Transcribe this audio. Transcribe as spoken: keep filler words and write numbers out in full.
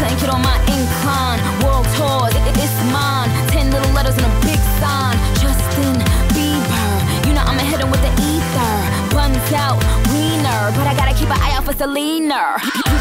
Ten kid on my incline, world tours, it, it, it's mine. Ten little letters and a big sign. Justin Bieber, you know I'ma hit him with the ether. Buns out, wiener, but I gotta keep an eye out for Selena.